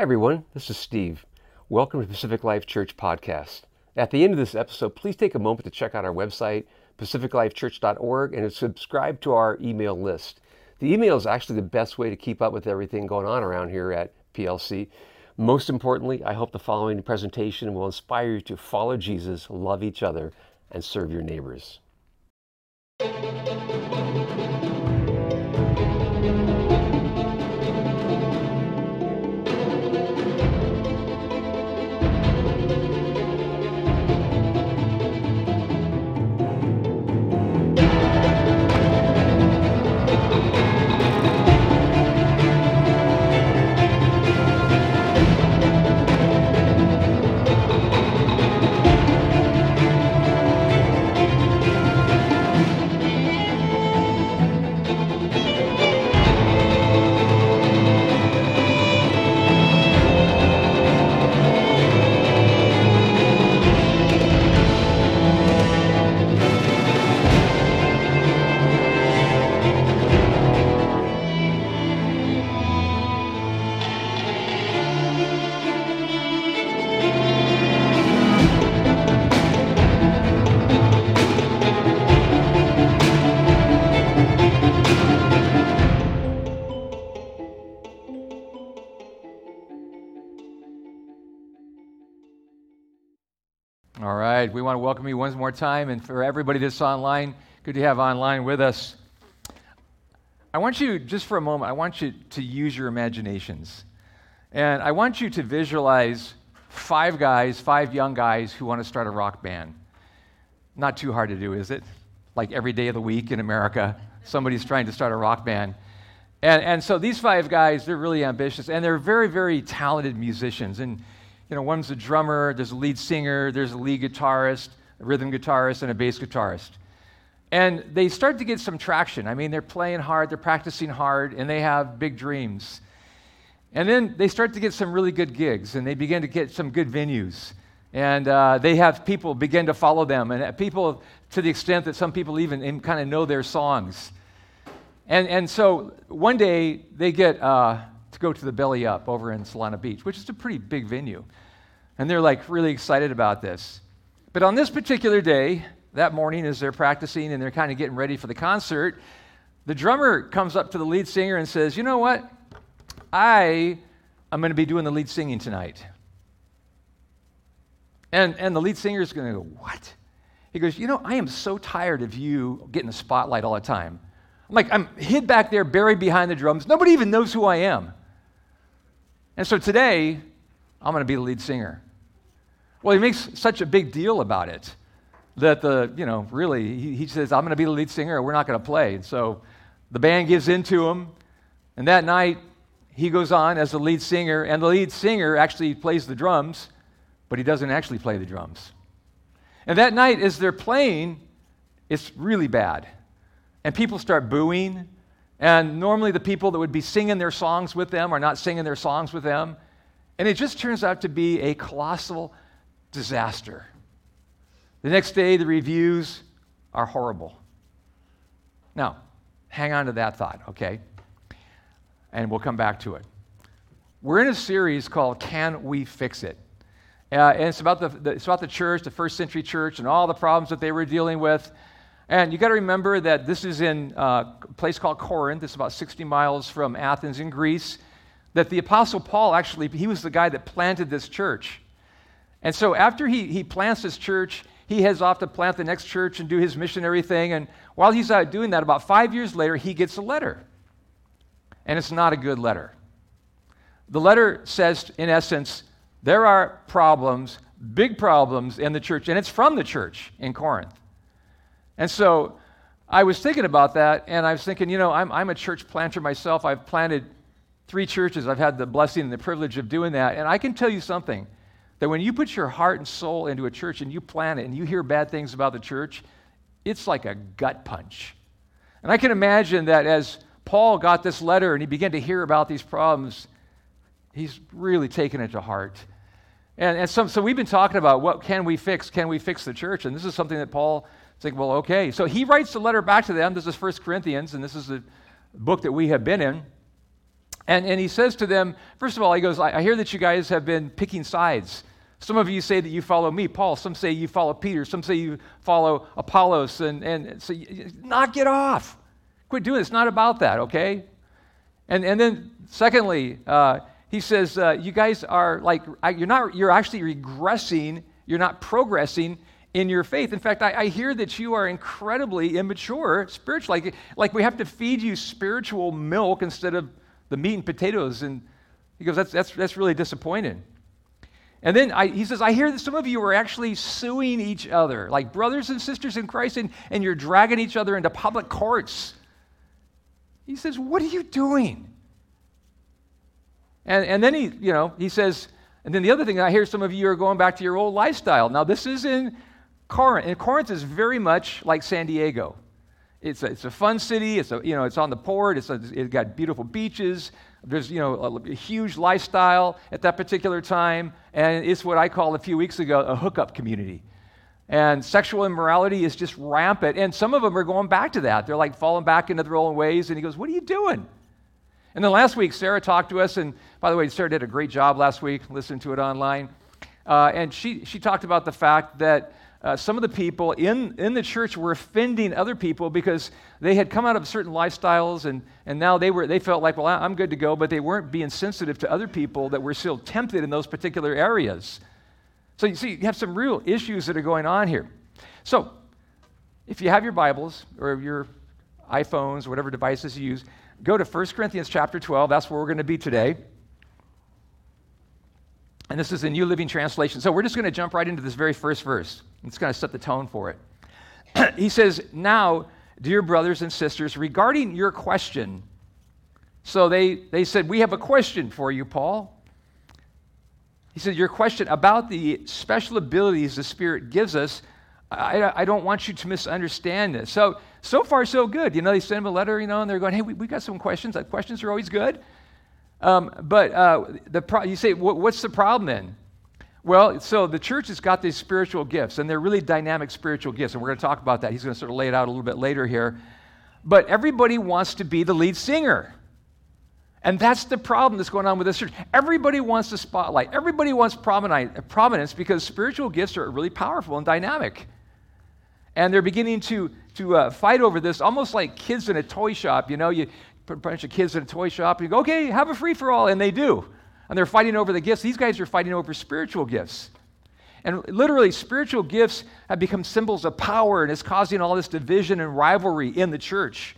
Hi everyone, this is Steve. Welcome to Pacific Life Church Podcast. At the end of this episode, please take a moment to check out our website, pacificlifechurch.org, and subscribe to our email list. The email is actually the best way to keep up with everything going on around here at PLC. Most importantly, I hope the following presentation will inspire you to follow Jesus, love each other, and serve your neighbors. All right, we want to welcome you one more time, and for everybody that's online, good to have online with us. I want you, just for a moment, I want you to use your imaginations. And I want you to visualize five young guys who want to start a rock band. Not too hard to do, is it? Like every day of the week in America, somebody's trying to start a rock band. And so these five guys, they're really ambitious, and they're very, very talented musicians. And you know, one's a drummer, there's a lead singer, there's a lead guitarist, a rhythm guitarist, and a bass guitarist. And they start to get some traction. I mean, they're playing hard, they're practicing hard, and they have big dreams. And then they start to get some really good gigs, and they begin to get some good venues. And they have people begin to follow them, and people to the extent that some people even kind of know their songs. And so one day they get to go to the Belly Up over in Solana Beach, which is a pretty big venue. And they're like really excited about this. But on this particular day, that morning as they're practicing and they're kind of getting ready for the concert, the drummer comes up to the lead singer and says, "You know what? I am going to be doing the lead singing tonight." And the lead singer is going to go, "What?" He goes, "You know, I am so tired of you getting the spotlight all the time. I'm hid back there, buried behind the drums. Nobody even knows who I am. And so today, I'm going to be the lead singer." Well, he makes such a big deal about it that he says, "I'm going to be the lead singer, or we're not going to play." And so the band gives in to him, and that night, he goes on as the lead singer, and the lead singer actually plays the drums, but he doesn't actually play the drums. And that night, as they're playing, it's really bad. And people start booing, and normally the people that would be singing their songs with them are not singing their songs with them. And it just turns out to be a colossal disaster. The next day, the reviews are horrible. Now, hang on to that thought, okay? And we'll come back to it. We're in a series called Can We Fix It? And it's about the church, the first century church, and all the problems that they were dealing with. And you got to remember that this is in a place called Corinth. It's about 60 miles from Athens in Greece. That the Apostle Paul he was the guy that planted this church. And so after he plants this church, he heads off to plant the next church and do his missionary thing. And while he's out doing that, about 5 years later, he gets a letter. And it's not a good letter. The letter says, in essence, there are problems, big problems in the church, and it's from the church in Corinth. And so I was thinking about that, and I was thinking, I'm a church planter myself. I've planted 3 churches. I've had the blessing and the privilege of doing that. And I can tell you something, that when you put your heart and soul into a church and you plant it and you hear bad things about the church, it's like a gut punch. And I can imagine that as Paul got this letter and he began to hear about these problems, he's really taken it to heart. And so we've been talking about what can we fix? Can we fix the church? And this is something that Paul is like, well, okay. So he writes a letter back to them. This is 1 Corinthians, and this is the book that we have been in. And he says to them, first of all, he goes, I hear that you guys have been picking sides. Some of you say that you follow me, Paul. Some say you follow Peter. Some say you follow Apollos. And so knock it off. Quit doing it. It's not about that, okay? And then secondly, he says, you guys are like, you're actually regressing. You're not progressing in your faith. In fact, I hear that you are incredibly immature spiritually. Like we have to feed you spiritual milk instead of the meat and potatoes. And he goes, that's really disappointing. And then he says, I hear that some of you are actually suing each other, like brothers and sisters in Christ, and you're dragging each other into public courts. He says, what are you doing? And then he says, and then the other thing, I hear some of you are going back to your old lifestyle. Now, this is in Corinth, and Corinth is very much like San Diego. It's a fun city. It's on the port. It's got beautiful beaches. There's a huge lifestyle at that particular time, and it's what I called a few weeks ago a hookup community. And sexual immorality is just rampant, and some of them are going back to that. They're like falling back into their own ways, and he goes, what are you doing? And then last week, Sarah talked to us, and by the way, Sarah did a great job last week. Listen to it online. And she talked about the fact that some of the people in the church were offending other people because they had come out of certain lifestyles, and now they felt like, well, I'm good to go, but they weren't being sensitive to other people that were still tempted in those particular areas. So you see, you have some real issues that are going on here. So if you have your Bibles or your iPhones or whatever devices you use, go to 1 Corinthians chapter 12. That's where we're going to be today. And this is the New Living Translation. So we're just going to jump right into this very first verse. It's going to set the tone for it. He says, now, dear brothers and sisters, regarding your question. So they said, we have a question for you, Paul. He said, your question about the special abilities the Spirit gives us, I don't want you to misunderstand this. So far, so good. They send them a letter, and they're going, hey, we got some questions. Questions are always good. But you say, what's the problem then? Well, so the church has got these spiritual gifts, and they're really dynamic spiritual gifts, and we're going to talk about that. He's going to sort of lay it out a little bit later here. But everybody wants to be the lead singer. And that's the problem that's going on with this church. Everybody wants the spotlight. Everybody wants prominence because spiritual gifts are really powerful and dynamic. And they're beginning to fight over this, almost like kids in a toy shop. You put a bunch of kids in a toy shop, and you go, okay, have a free-for-all, and they do. And they're fighting over the gifts. These guys are fighting over spiritual gifts. And literally, spiritual gifts have become symbols of power, and it's causing all this division and rivalry in the church.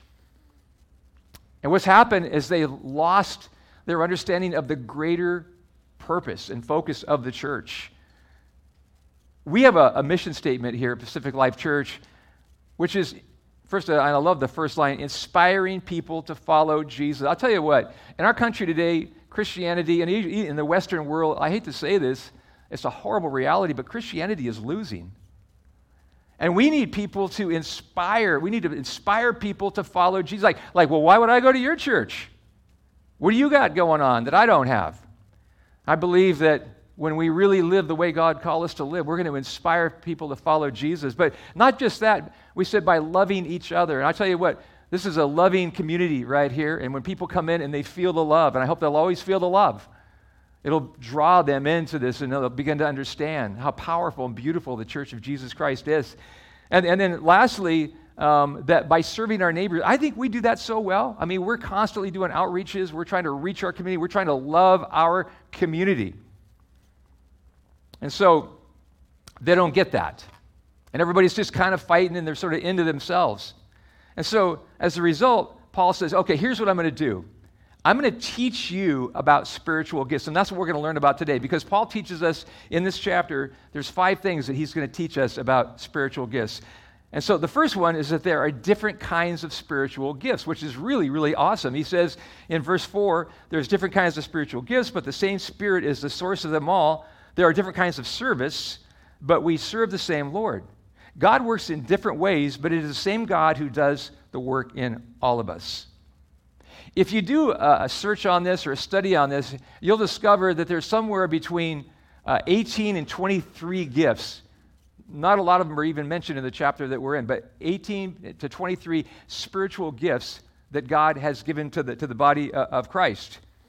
And what's happened is they lost their understanding of the greater purpose and focus of the church. We have a mission statement here at Pacific Life Church, which is, first, I love the first line, inspiring people to follow Jesus. I'll tell you what, in our country today, Christianity, and in the Western world, I hate to say this, it's a horrible reality, but Christianity is losing. And we need people to inspire. We need to inspire people to follow Jesus. Like, well, why would I go to your church? What do you got going on that I don't have? I believe that when we really live the way God called us to live, we're going to inspire people to follow Jesus. But not just that, we said by loving each other. And I tell you what, this is a loving community right here. And when people come in and they feel the love, and I hope they'll always feel the love, it'll draw them into this, and they'll begin to understand how powerful and beautiful the Church of Jesus Christ is. And then lastly, that by serving our neighbors, I think we do that so well. I mean, we're constantly doing outreaches. We're trying to reach our community. We're trying to love our community. And so they don't get that. And everybody's just kind of fighting, and they're sort of into themselves. And so as a result, Paul says, okay, here's what I'm going to do. I'm going to teach you about spiritual gifts, and that's what we're going to learn about today, because Paul teaches us in this chapter, there's 5 things that he's going to teach us about spiritual gifts. And so the first one is that there are different kinds of spiritual gifts, which is really, really awesome. He says in verse 4, there's different kinds of spiritual gifts, but the same Spirit is the source of them all. There are different kinds of service, but we serve the same Lord. God works in different ways, but it is the same God who does the work in all of us. If you do a search on this or a study on this, you'll discover that there's somewhere between 18 and 23 gifts. Not a lot of them are even mentioned in the chapter that we're in, but 18 to 23 spiritual gifts that God has given to the body of Christ.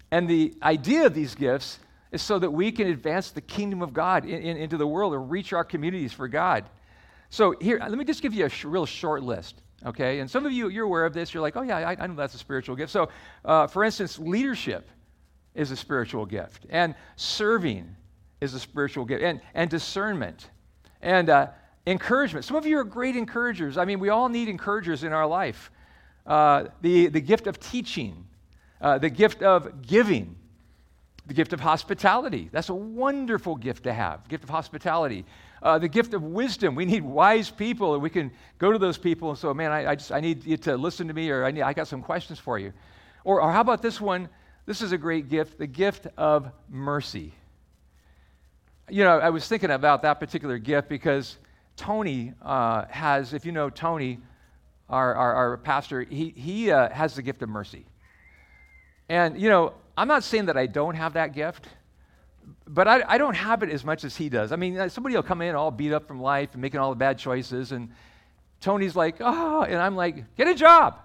And the idea of these gifts is so that we can advance the kingdom of God into the world or reach our communities for God. So here, let me just give you a real short list, okay? And some of you, you're aware of this. You're like, oh, yeah, I know that's a spiritual gift. So, for instance, leadership is a spiritual gift. And serving is a spiritual gift. And discernment. And encouragement. Some of you are great encouragers. I mean, we all need encouragers in our life. The gift of teaching. The gift of giving. The gift of hospitality. That's a wonderful gift to have, gift of hospitality. The gift of wisdom. We need wise people, and we can go to those people and say, man, I need you to listen to me, or I got some questions for you. Or how about this one? This is a great gift, the gift of mercy. You know, I was thinking about that particular gift because Tony has, if you know Tony, our pastor, he has the gift of mercy. And, you know, I'm not saying that I don't have that gift, but I don't have it as much as he does. I mean, somebody will come in all beat up from life and making all the bad choices, and Tony's like, oh, and I'm like, get a job.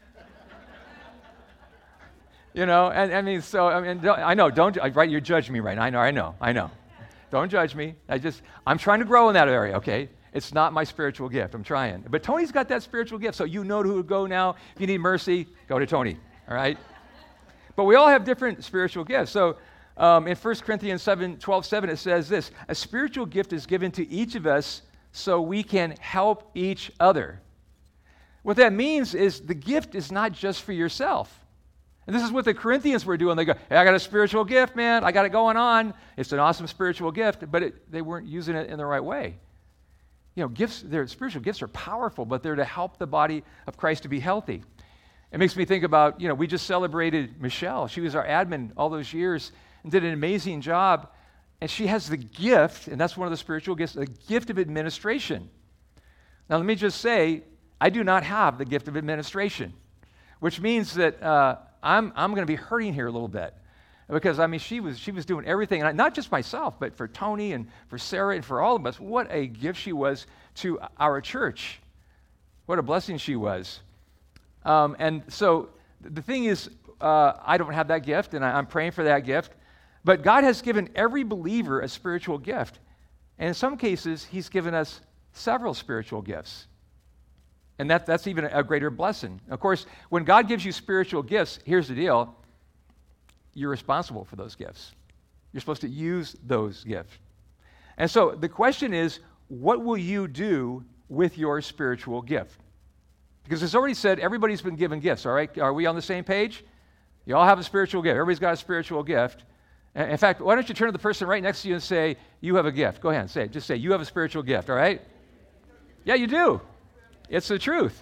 You know, and I mean, so, I mean, I know, right, you're judging me right now. I know. Don't judge me. I'm trying to grow in that area, okay? It's not my spiritual gift. I'm trying. But Tony's got that spiritual gift, so you know who to go now. If you need mercy, go to Tony, all right? But we all have different spiritual gifts. So in 1 Corinthians 12:7, it says this, a spiritual gift is given to each of us so we can help each other. What that means is the gift is not just for yourself. And this is what the Corinthians were doing. They go, hey, I got a spiritual gift, man. I got it going on. It's an awesome spiritual gift, but they weren't using it in the right way. You know, their spiritual gifts are powerful, but they're to help the body of Christ to be healthy. It makes me think about, you know, we just celebrated Michelle. She was our admin all those years and did an amazing job. And she has the gift, and that's one of the spiritual gifts, the gift of administration. Now, let me just say, I do not have the gift of administration, which means that I'm going to be hurting here a little bit. Because, I mean, she was doing everything, and not just myself, but for Tony and for Sarah and for all of us. What a gift she was to our church. What a blessing she was. And so the thing is, I don't have that gift, and I'm praying for that gift. But God has given every believer a spiritual gift. And in some cases, he's given us several spiritual gifts. And that's even a greater blessing. Of course, when God gives you spiritual gifts, here's the deal. You're responsible for those gifts. You're supposed to use those gifts. And so the question is, what will you do with your spiritual gift? Because it's already said everybody's been given gifts, all right? Are we on the same page? You all have a spiritual gift. Everybody's got a spiritual gift. In fact, why don't you turn to the person right next to you and say, you have a gift. Go ahead and say it. Just say, you have a spiritual gift, all right? Yeah, you do. It's the truth.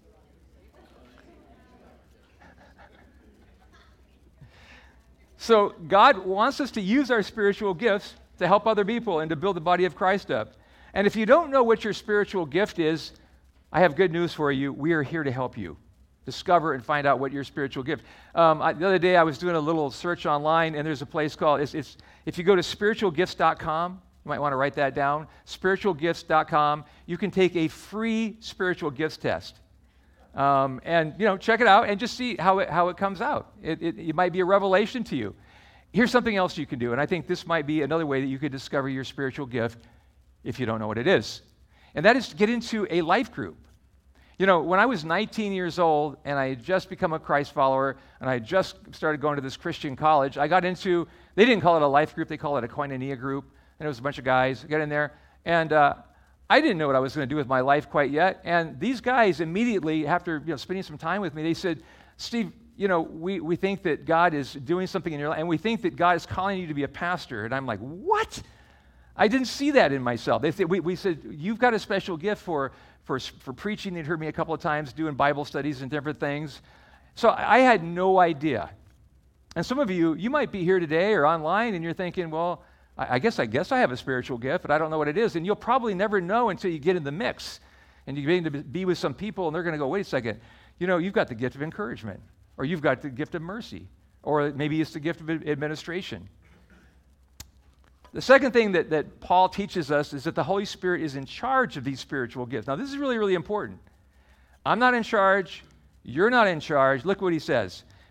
So God wants us to use our spiritual gifts to help other people and to build the body of Christ up. And if you don't know what your spiritual gift is, I have good news for you. We are here to help you discover and find out what your spiritual gift. The other day I was doing a little search online, and there's a place called, if you go to spiritualgifts.com, you might want to write that down, spiritualgifts.com, you can take a free spiritual gifts test. And, you know, check it out and just see how it comes out. It might be a revelation to you. Here's something else you can do, and I think this might be another way that you could discover your spiritual gift if you don't know what it is. And that is to get into a life group. You know, when I was 19 years old and I had just become a Christ follower and I just started going to this Christian college, I got into, they didn't call it a life group, they call it a koinonia group. And it was a bunch of guys got in there. And I didn't know what I was going to do with my life quite yet. And these guys immediately, after spending some time with me, they said, Steve, we think that God is doing something in your life, and we think that God is calling you to be a pastor. And I'm like, what? I didn't see that in myself. They said, we said, you've got a special gift for preaching. They'd heard me a couple of times doing Bible studies and different things. So I had no idea. And some of you might be here today or online, and you're thinking, well, I guess I have a spiritual gift, but I don't know what it is. And you'll probably never know until you get in the mix and you begin to be with some people, and they're going to go, wait a second, you've got the gift of encouragement, or you've got the gift of mercy, or maybe it's the gift of administration. The second thing that Paul teaches us is that the Holy Spirit is in charge of these spiritual gifts. Now, this is really, really important. I'm not in charge. You're not in charge. Look what he says.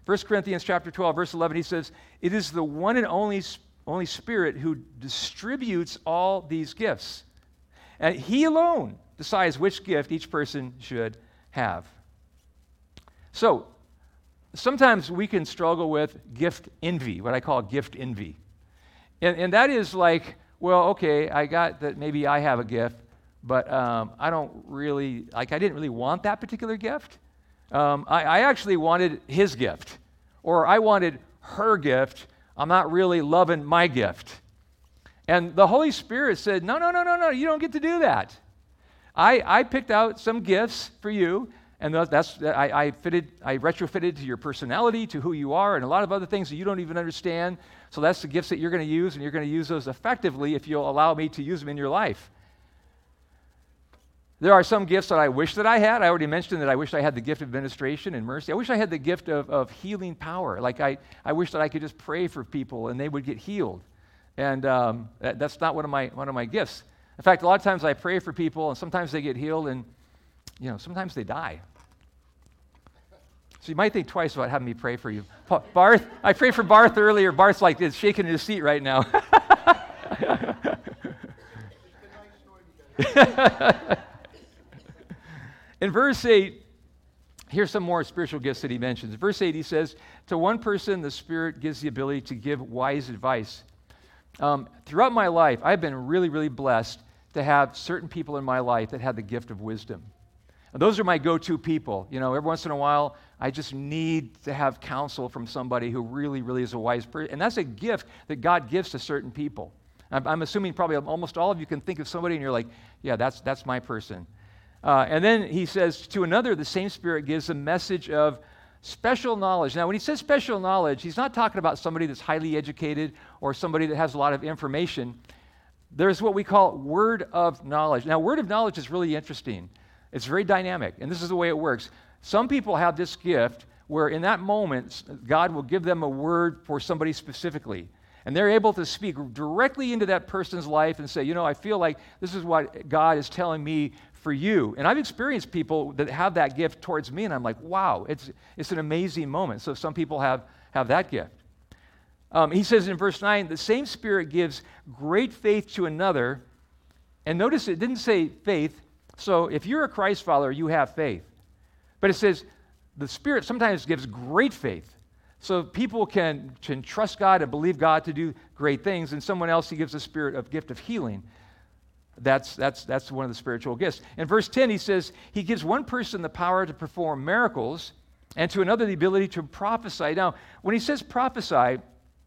1 Corinthians chapter 12, verse 11, he says, "It is the one and only Spirit who distributes all these gifts. And he alone decides which gift each person should have." So, sometimes we can struggle with gift envy, what I call gift envy. And that is like, well, okay, I got that maybe I have a gift, but I didn't really want that particular gift. I actually wanted his gift, or I wanted her gift. I'm not really loving my gift. And the Holy Spirit said, no, you don't get to do that. I picked out some gifts for you, and I retrofitted to your personality, to who you are, and a lot of other things that you don't even understand. So that's the gifts that you're going to use, and you're going to use those effectively if you'll allow me to use them in your life. There are some gifts that I wish that I had. I already mentioned that I wish I had the gift of administration and mercy. I wish I had the gift of healing power. Like I wish that I could just pray for people and they would get healed. And that's not one of my gifts. In fact, a lot of times I pray for people and sometimes they get healed and sometimes they die. So you might think twice about having me pray for you. Barth, I prayed for Barth earlier. Barth's like is shaking in his seat right now. In verse 8, here's some more spiritual gifts that he mentions. In verse 8, he says, "To one person, the Spirit gives the ability to give wise advice." Throughout my life, I've been really, really blessed to have certain people in my life that had the gift of wisdom. And those are my go-to people. Every once in a while, I just need to have counsel from somebody who really, really is a wise person. And that's a gift that God gives to certain people. I'm assuming probably almost all of you can think of somebody and you're like, yeah, that's my person. And then he says, to another, the same Spirit gives a message of special knowledge. Now, when he says special knowledge, he's not talking about somebody that's highly educated or somebody that has a lot of information. There's what we call word of knowledge. Now, word of knowledge is really interesting. It's very dynamic, and this is the way it works. Some people have this gift where in that moment, God will give them a word for somebody specifically. And they're able to speak directly into that person's life and say, I feel like this is what God is telling me for you. And I've experienced people that have that gift towards me, and I'm like, wow, it's an amazing moment. So some people have that gift. He says in verse 9, the same Spirit gives great faith to another. And notice it didn't say faith. So if you're a Christ follower, you have faith. But it says the Spirit sometimes gives great faith. So people can trust God and believe God to do great things, and someone else, he gives a gift of healing. That's one of the spiritual gifts. In verse 10, he says, he gives one person the power to perform miracles, and to another the ability to prophesy. Now, when he says prophesy,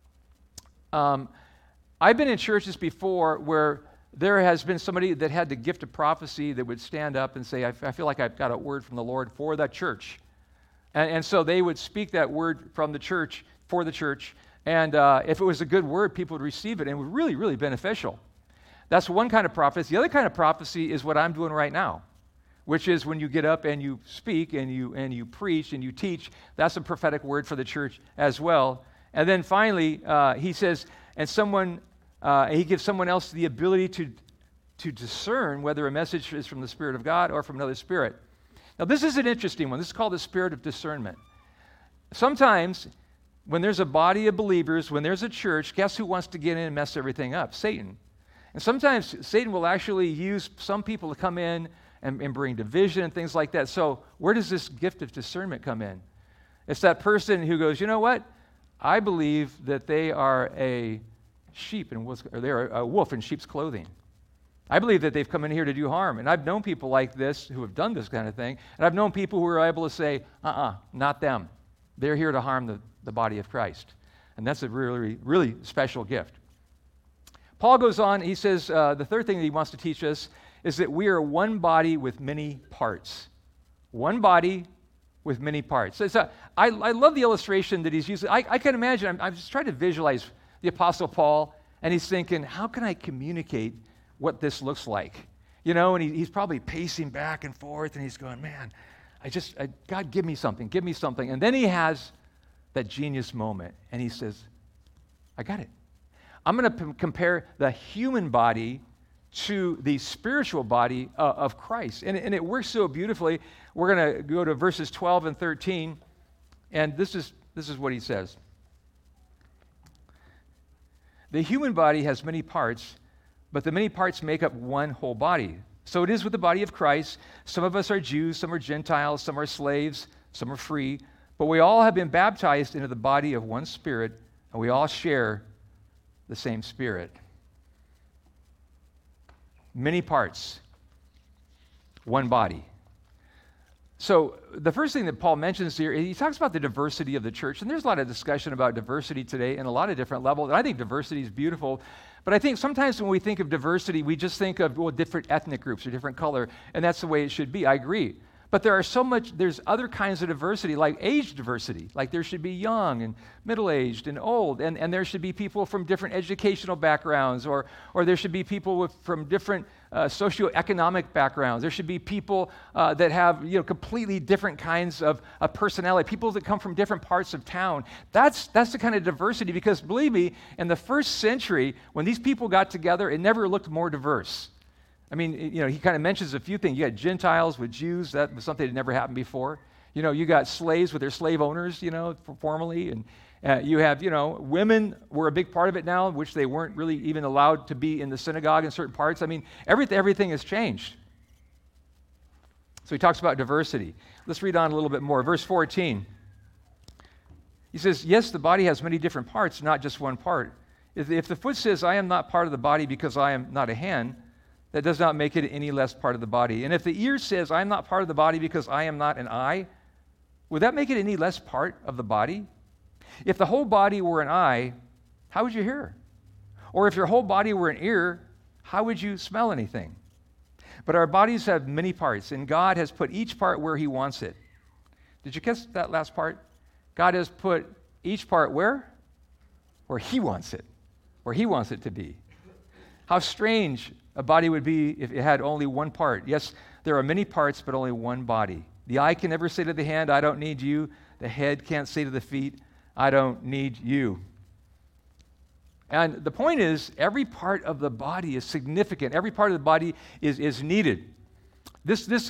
I've been in churches before where there has been somebody that had the gift of prophecy that would stand up and say, I feel like I've got a word from the Lord for that church. And so they would speak that word from the church for the church. And if it was a good word, people would receive it, and it was really, really beneficial. That's one kind of prophecy. The other kind of prophecy is what I'm doing right now, which is when you get up and you speak and you preach and you teach. That's a prophetic word for the church as well. And then finally, he says, he gives someone else the ability to discern whether a message is from the Spirit of God or from another spirit. Now, this is an interesting one. This is called the spirit of discernment. Sometimes, when there's a body of believers, when there's a church, guess who wants to get in and mess everything up? Satan. And sometimes Satan will actually use some people to come in and bring division and things like that. So where does this gift of discernment come in? It's that person who goes, you know what? I believe that they are a sheep, or they're a wolf in sheep's clothing. I believe that they've come in here to do harm. And I've known people like this who have done this kind of thing. And I've known people who are able to say, not them. They're here to harm the body of Christ. And that's a really, really special gift. Paul goes on, he says, the third thing that he wants to teach us is that we are one body with many parts. One body with many parts. I love the illustration that he's using. I can imagine, I'm just trying to visualize the Apostle Paul, and he's thinking, how can I communicate what this looks like? And he's probably pacing back and forth, and he's going, man, God, give me something. And then he has that genius moment, and he says, I got it. I'm going to compare the human body to the spiritual body of Christ. And it works so beautifully. We're going to go to verses 12 and 13, and this is This is what he says. The human body has many parts, but the many parts make up one whole body. So it is with the body of Christ. Some of us are Jews, some are Gentiles, some are slaves, some are free, but we all have been baptized into the body of one Spirit, and we all share the same Spirit. Many parts, one body. So the first thing that Paul mentions here, he talks about the diversity of the church, and there's a lot of discussion about diversity today in a lot of different levels, and I think diversity is beautiful, but I think sometimes when we think of diversity, we just think of different ethnic groups or different color, and that's the way it should be. I agree. But there's other kinds of diversity, like age diversity. Like there should be young and middle-aged and old, and there should be people from different educational backgrounds, or there should be people from different socioeconomic backgrounds. There should be people that have completely different kinds of personality, people that come from different parts of town. That's the kind of diversity, because believe me, in the first century, when these people got together, it never looked more diverse. I mean, he kind of mentions a few things. You got Gentiles with Jews. That was something that never happened before. You got slaves with their slave owners, formally. And you have, women were a big part of it now, which they weren't really even allowed to be in the synagogue in certain parts. I mean, everything has changed. So he talks about diversity. Let's read on a little bit more. Verse 14. He says, yes, the body has many different parts, not just one part. If the foot says, I am not part of the body because I am not a hand, that does not make it any less part of the body. And if the ear says, I am not part of the body because I am not an eye, would that make it any less part of the body? If the whole body were an eye, how would you hear? Or if your whole body were an ear, how would you smell anything? But our bodies have many parts, and God has put each part where he wants it. Did you catch that last part? God has put each part where? Where he wants it. Where he wants it to be. How strange a body would be if it had only one part. Yes, there are many parts, but only one body. The eye can never say to the hand, I don't need you. The head can't say to the feet, I don't need you. And the point is, every part of the body is significant. Every part of the body is needed. This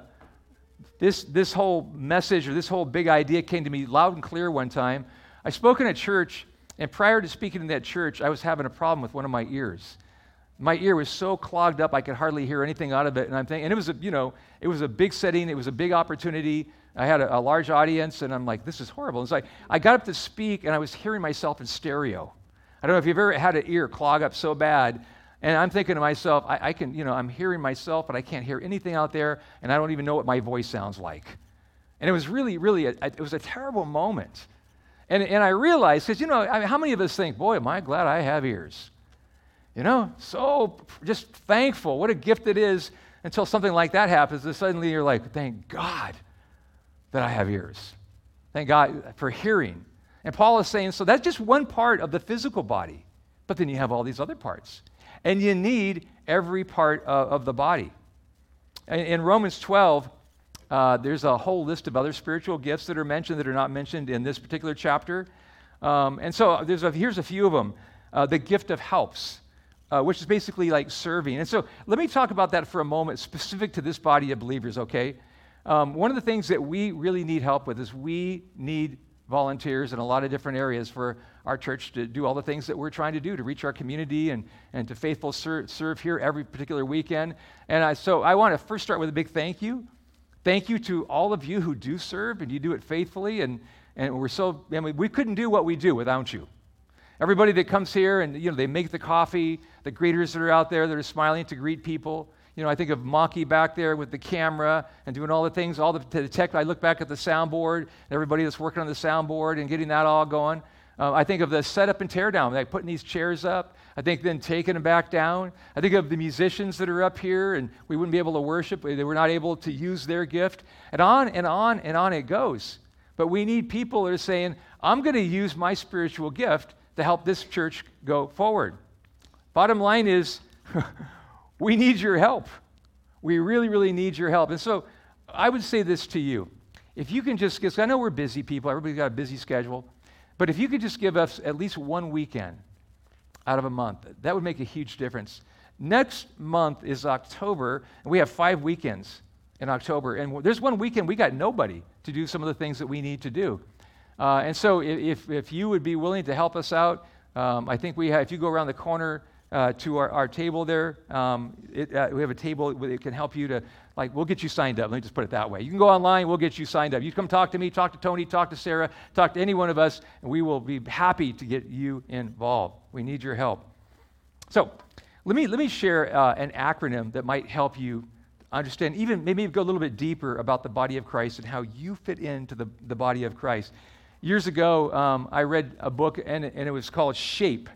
whole message, or this whole big idea, came to me loud and clear one time. I spoke in a church, and prior to speaking in that church, I was having a problem with one of my ears. My ear was so clogged up I could hardly hear anything out of it, and I'm thinking, and it was a big setting, it was a big opportunity. I had a large audience, and I'm like, this is horrible. And so I got up to speak, and I was hearing myself in stereo. I don't know if you've ever had an ear clog up so bad, and I'm thinking to myself, I'm hearing myself, but I can't hear anything out there, and I don't even know what my voice sounds like. And it was really, it was a terrible moment. And I realized, because how many of us think, boy, am I glad I have ears? So just thankful. What a gift it is until something like that happens, and suddenly you're like, thank God that I have ears. Thank God for hearing. And Paul is saying, so that's just one part of the physical body, but then you have all these other parts. And you need every part of the body. In Romans 12, there's a whole list of other spiritual gifts that are mentioned that are not mentioned in this particular chapter. And so here's a few of them. The gift of helps. Which is basically like serving. And so let me talk about that for a moment, specific to this body of believers, okay? One of the things that we really need help with is we need volunteers in a lot of different areas for our church to do all the things that we're trying to do to reach our community and to faithfully serve here every particular weekend. And so I want to first start with a big thank you. Thank you to all of you who do serve, and you do it faithfully. And we couldn't do what we do without you. Everybody that comes here and they make the coffee, the greeters that are out there that are smiling to greet people. I think of Maki back there with the camera and doing all the things, the tech. I look back at the soundboard, everybody that's working on the soundboard and getting that all going. I think of the setup and tear down, like putting these chairs up. I think then taking them back down. I think of the musicians that are up here and we wouldn't be able to worship. They were not able to use their gift. And on and on and on it goes. But we need people that are saying, I'm going to use my spiritual gift to help this church go forward. Bottom line is, we need your help. We really, really need your help. And so I would say this to you. If you can just, because I know we're busy people, everybody's got a busy schedule, but if you could just give us at least one weekend out of a month, that would make a huge difference. Next month is October, and we have 5 weekends in October. And there's one weekend we got nobody to do some of the things that we need to do. And so if you would be willing to help us out, I think if you go around the corner to our table there, we have a table that can help you to, we'll get you signed up. Let me just put it that way. You can go online, we'll get you signed up. You come talk to me, talk to Tony, talk to Sarah, talk to any one of us, and we will be happy to get you involved. We need your help. So let me share an acronym that might help you understand, even maybe go a little bit deeper about the body of Christ and how you fit into the body of Christ. Years ago, I read a book, and it was called Shape.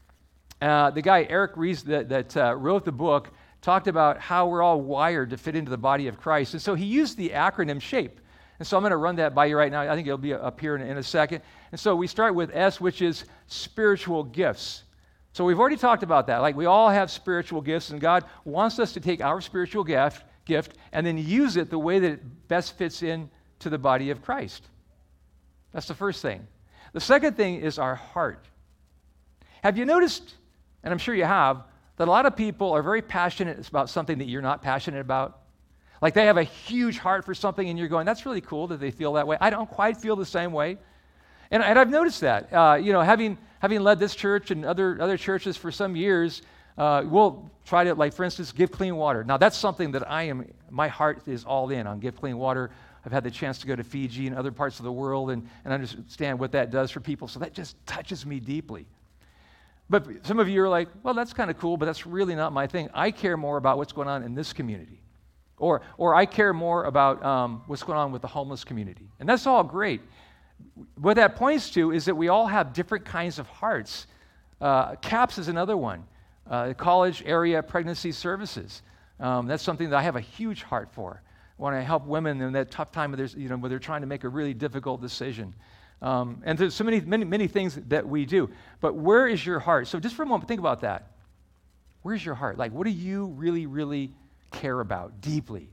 The guy, Eric Ries, that wrote the book, talked about how we're all wired to fit into the body of Christ. And so he used the acronym SHAPE. And so I'm going to run that by you right now. I think it'll be up here in a second. And so we start with S, which is spiritual gifts. So we've already talked about that. We all have spiritual gifts, and God wants us to take our spiritual gift and then use it the way that it best fits in to the body of Christ. That's the first thing. The second thing is our heart. Have you noticed, and I'm sure you have, that a lot of people are very passionate about something that you're not passionate about? They have a huge heart for something, and you're going, that's really cool that they feel that way. I don't quite feel the same way. And I've noticed that. Having led this church and other churches for some years, we'll try to, for instance, give clean water. Now, that's something that my heart is all in on, give clean water. I've had the chance to go to Fiji and other parts of the world and understand what that does for people, so that just touches me deeply. But some of you are like, well, that's kind of cool, but that's really not my thing. I care more about what's going on in this community. Or I care more about what's going on with the homeless community. And that's all great. What that points to is that we all have different kinds of hearts. CAPS is another one. College Area Pregnancy Services. That's something that I have a huge heart for. I want to help women in that tough time where they're trying to make a really difficult decision. And there's so many things that we do. But where is your heart? So just for a moment, think about that. Where's your heart? What do you really, really care about deeply?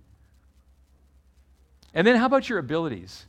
And then how about your abilities?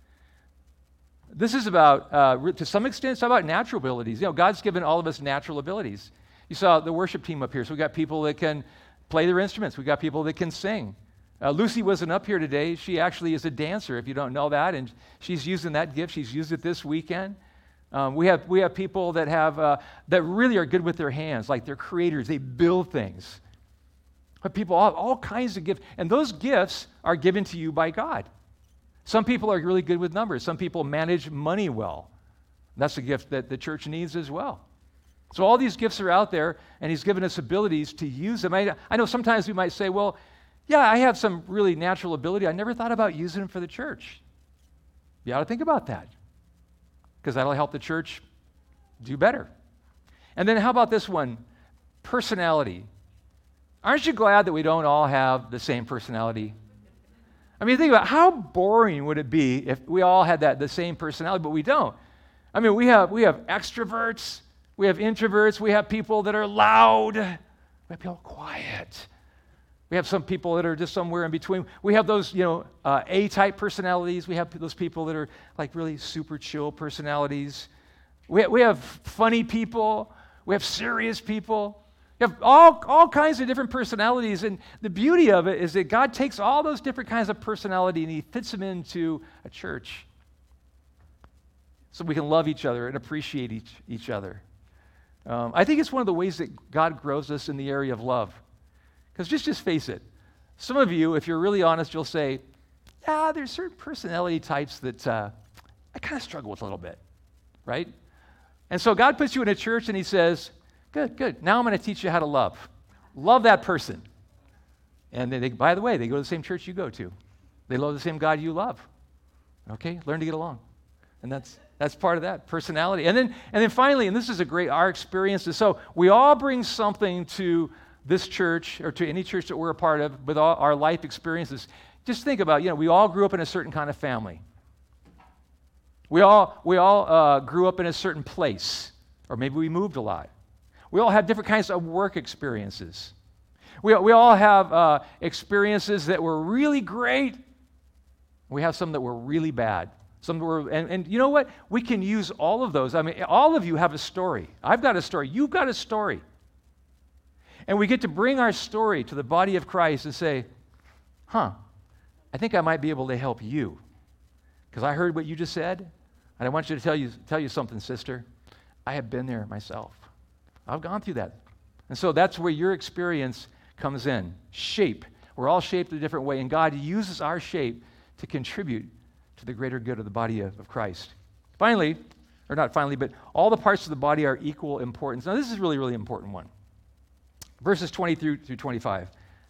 This is about, to some extent, it's about natural abilities. God's given all of us natural abilities. You saw the worship team up here. So we got people that can play their instruments. We got people that can sing. Lucy wasn't up here today. She actually is a dancer, if you don't know that, and she's using that gift. She's used it this weekend. We have people that that really are good with their hands, they're creators. They build things. But people all kinds of gifts, and those gifts are given to you by God. Some people are really good with numbers. Some people manage money well. That's a gift that the church needs as well. So all these gifts are out there, and He's given us abilities to use them. I know sometimes we might say, well, yeah, I have some really natural ability. I never thought about using them for the church. You ought to think about that, because that'll help the church do better. And then how about this one? Personality. Aren't you glad that we don't all have the same personality? Think about how boring would it be if we all had the same personality, but we don't. We have extroverts, we have introverts, we have people that are loud, we have people quiet. We have some people that are just somewhere in between. We have those, A-type personalities. We have those people that are really super chill personalities. We have funny people. We have serious people. We have all kinds of different personalities. And the beauty of it is that God takes all those different kinds of personality and He fits them into a church so we can love each other and appreciate each other. I think it's one of the ways that God grows us in the area of love. Because just face it, some of you, if you're really honest, you'll say, yeah, there's certain personality types that I kind of struggle with a little bit, right? And so God puts you in a church and He says, good, now I'm going to teach you how to love. Love that person. And then by the way, they go to the same church you go to. They love the same God you love. Okay, learn to get along. And that's part of that, personality. And then finally, and this is our experiences, so we all bring something to this church or to any church that we're a part of with all our life experiences. Just think about, we all grew up in a certain kind of family. We all grew up in a certain place, or maybe we moved a lot. We all have different kinds of work experiences. We all have experiences that were really great. We have some that were really bad. Some that were, and you know what? We can use all of those. All of you have a story. I've got a story. You've got a story. And we get to bring our story to the body of Christ and say, I think I might be able to help you. Because I heard what you just said. And I want you to tell you something, sister. I have been there myself. I've gone through that. And so that's where your experience comes in. Shape. We're all shaped a different way, and God uses our shape to contribute to the greater good of the body of Christ. Finally, or not finally, but all the parts of the body are equal importance. Now, this is really, really important one. Verses 20 through 25.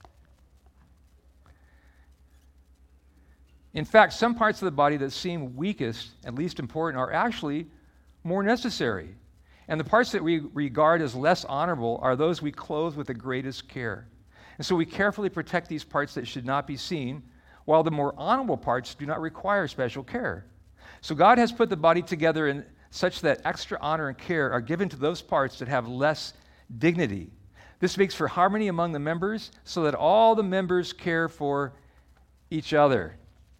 In fact, some parts of the body that seem weakest and least important are actually more necessary. And the parts that we regard as less honorable are those we clothe with the greatest care. And so we carefully protect these parts that should not be seen, while the more honorable parts do not require special care. So God has put the body together in such that extra honor and care are given to those parts that have less dignity. This makes for harmony among the members so that all the members care for each other.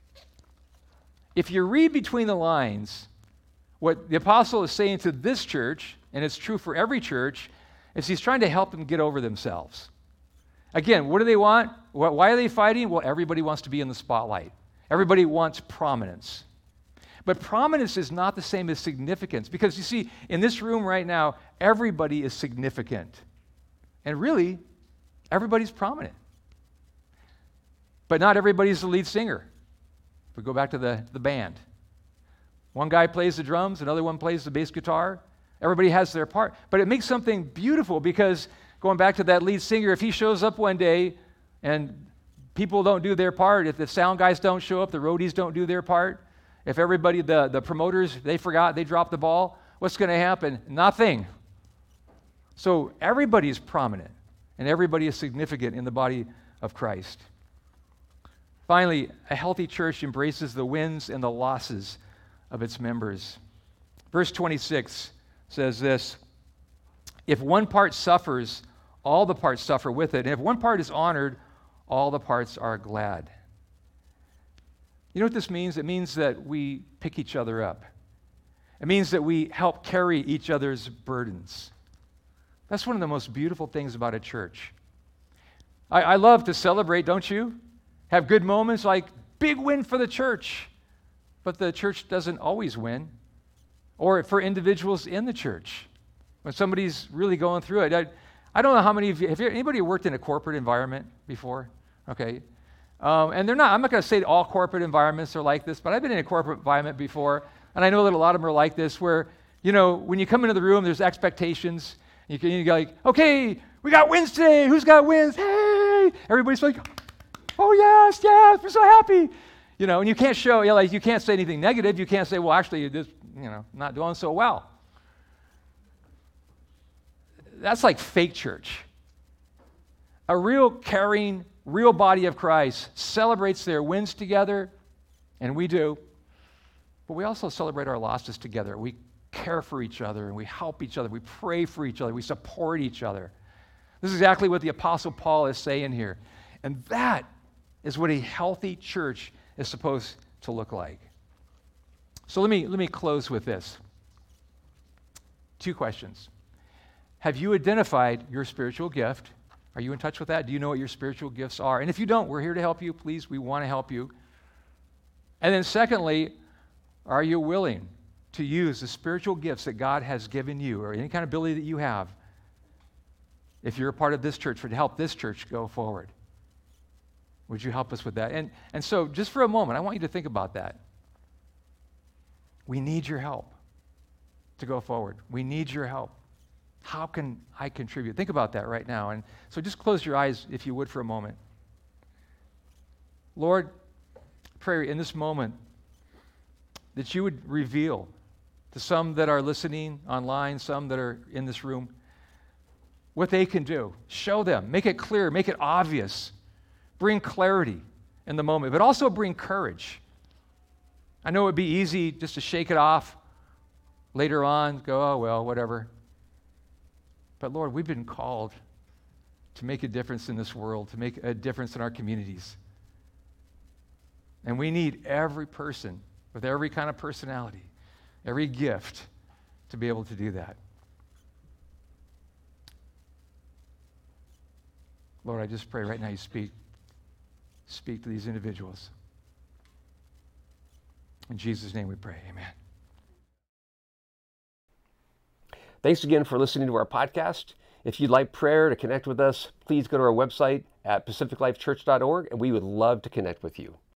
If you read between the lines, what the apostle is saying to this church, and it's true for every church, is he's trying to help them get over themselves. Again, what do they want? Why are they fighting? Well, everybody wants to be in the spotlight. Everybody wants prominence. But prominence is not the same as significance, because you see, in this room right now, everybody is significant. And really, everybody's prominent. But not everybody's the lead singer. If we go back to the band. One guy plays the drums, another one plays the bass guitar. Everybody has their part. But it makes something beautiful, because going back to that lead singer, if he shows up one day and people don't do their part, if the sound guys don't show up, the roadies don't do their part, if everybody, the promoters, they forgot, they dropped the ball, what's going to happen? Nothing. So everybody is prominent, and everybody is significant in the body of Christ. Finally, a healthy church embraces the wins and the losses of its members. Verse 26 says this: if one part suffers, all the parts suffer with it. And if one part is honored, all the parts are glad. You know what this means? It means that we pick each other up. It means that we help carry each other's burdens. That's one of the most beautiful things about a church. I love to celebrate, don't you? Have good moments like big win for the church. But the church doesn't always win. Or for individuals in the church. When somebody's really going through it. I don't know how many of you, anybody worked in a corporate environment before? Okay. And I'm not going to say all corporate environments are like this, but I've been in a corporate environment before, and I know that a lot of them are like this, where, when you come into the room, there's expectations. You go like, okay, we got wins today. Who's got wins? Hey! Everybody's like, oh, yes, we're so happy. And you can't show, you can't say anything negative. You can't say, well, actually, you're just, not doing so well. That's like fake church. A real caring, real body of Christ celebrates their wins together, and we do, but we also celebrate our losses together. We care for each other, and we help each other. We pray for each other. We support each other. This is exactly what the Apostle Paul is saying here. And that is what a healthy church is supposed to look like. So let me close with this. 2 questions. Have you identified your spiritual gift? Are you in touch with that? Do you know what your spiritual gifts are? And if you don't, we're here to help you. Please, we want to help you. And then secondly, are you willing to use the spiritual gifts that God has given you, or any kind of ability that you have, if you're a part of this church, to help this church go forward? Would you help us with that? And so just for a moment, I want you to think about that. We need your help to go forward. We need your help. How can I contribute? Think about that right now. And so just close your eyes, if you would, for a moment. Lord, pray in this moment that you would reveal to some that are listening online, some that are in this room, what they can do. Show them. Make it clear. Make it obvious. Bring clarity in the moment, but also bring courage. I know it would be easy just to shake it off later on, go, oh, well, whatever. But Lord, we've been called to make a difference in this world, to make a difference in our communities. And we need every person with every kind of personality, every gift to be able to do that. Lord, I just pray right now you speak to these individuals. In Jesus' name we pray, amen. Thanks again for listening to our podcast. If you'd like prayer to connect with us, please go to our website at pacificlifechurch.org, and we would love to connect with you.